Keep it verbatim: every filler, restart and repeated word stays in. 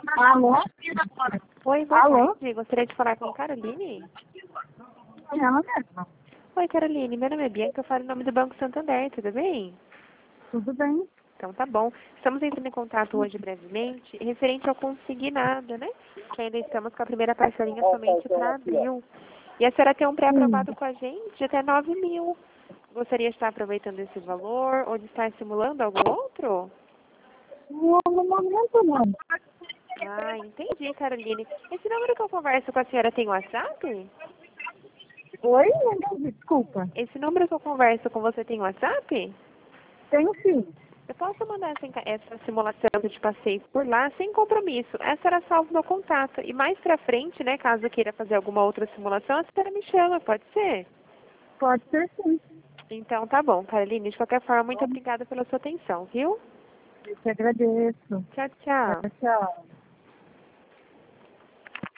Alô? Oi, boa Alô? tarde. Gostaria de falar com Caroline. Ela mesma. Oi, Caroline. Meu nome é Bianca, eu falo em nome do Banco Santander, tudo bem? Tudo bem? Então tá bom. Estamos entrando em contato hoje brevemente, referente ao consignado, né? Que ainda estamos com a primeira parcelinha somente para abril. E a senhora tem um Sim. pré-aprovado com a gente de até nove mil. Gostaria de estar aproveitando esse valor ou de estar simulando algum outro? Não, no momento não. Ah, entendi, Caroline. Esse número que eu converso com a senhora tem WhatsApp? Oi? Não entendi, desculpa. Esse número que eu converso com você tem WhatsApp? Tem sim. Eu posso mandar essa, enca- essa simulação que eu te passei por lá sem compromisso. Essa era salvo no contato. E mais pra frente, né, caso queira fazer alguma outra simulação, a senhora me chama, pode ser? Pode ser sim. Então tá bom, Caroline. De qualquer forma, muito obrigada pela sua atenção, viu? Eu te agradeço. Tchau, tchau. Tchau, tchau.